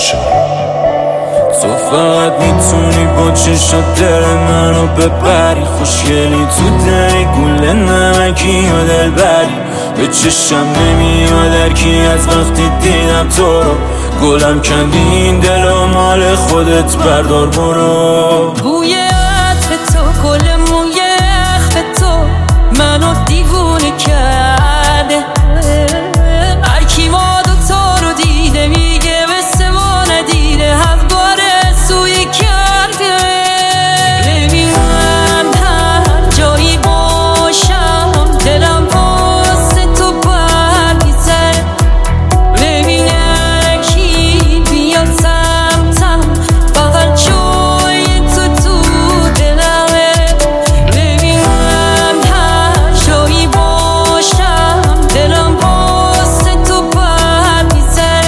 باشه. تو فقط میتونی با چشات دل منو ببری، خوشگلی تو دری گل نمکی یا دل بری. به چشم نمیاد هرکی از وقتی دیدم تو رو، گلم کندی این دل و مال خودت بردار برو. بوی عطر تو، گل موی اخم تو منو دیوونه کرده. هرکی ما دوتا رو دیده میگه مثل ما ندیده، هر باره سوی کرده. نمیدونم هر جایی باشم دلم واسه تو برمیزه. ببینه کی بیاد سمتم فقط جای تو دلمه. ببینم هر جایی باشم دلم واسه تو برمیزه.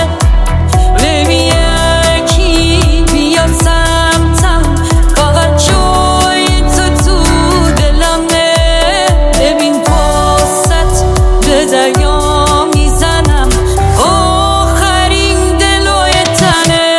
ببینه کی بیاد سمتم فقط جای تو دلمه. ببین واسط به دریا میزنم آخرین دلای تنه.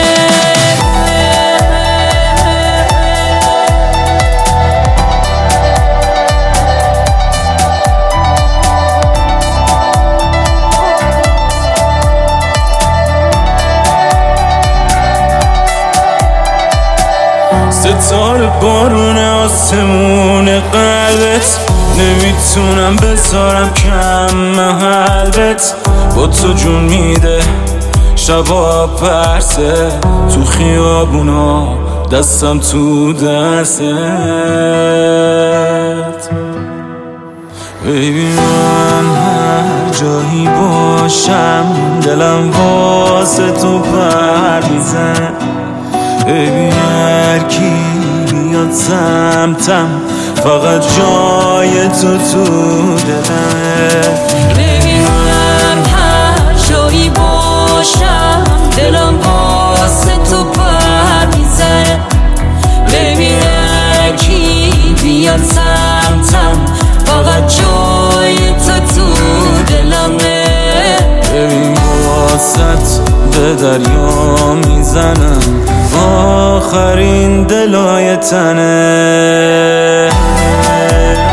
ستاره بارون آسمون قلبت، نمیتونم بذارم کم محلبت. با تو جون میده شبا پرسه، تو خیابونا دستم تو دستت. ببینم هر جایی باشم دلم واسه تو پر میزن. ببین هر کی بیاد سمتم فقط جای تو دلمه. ببینم هر جایی باشم دلم واسه تو پر میزنه. ببین هر کی بیاد سمتم فقط جای تو دلمه. ببین واسط به دریا میزنم آخرین دلای تنه.